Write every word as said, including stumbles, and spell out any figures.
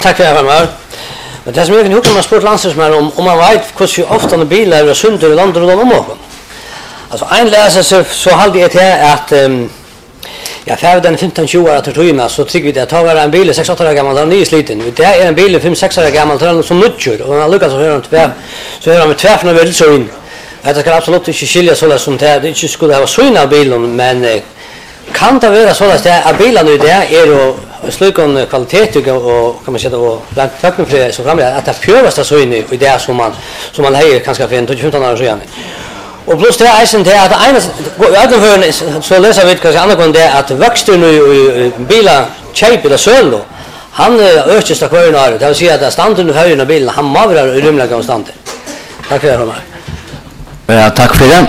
Tack för det, Mark. Men det som jag kan huska man spurt landslagsmän om om man vet hur ofta en bil är sönder i landet runt om oss. Alltså en läser så så hade jag till att um, ja för den femton tjugo år att tryna så tycker vi det tar vara en bil sex åtta år gammal den ny sliten. Det är en bil fem sex år gammal den som nutcher och han lyckas höra två så höra med två från väl så in. Det ska absolut inte skilja så som det det inte skulle ha så in bilen men eh, kan det vara så att det är bilen nu det är och slukon kvalitet och kan man säga och bland teknikfri så framgår att det purasta så in i det som man som man har kanske för tjugo femton år sedan. Och plus det är sen det att ena jag så läser vi kanske andra gång det att växter nu i bilar shape eller sölo han ökar kvar när det vill säga att standen i höjden av bilen han mavrar i rymliga konstant. Tack för det, Romar. Ja, tack för det.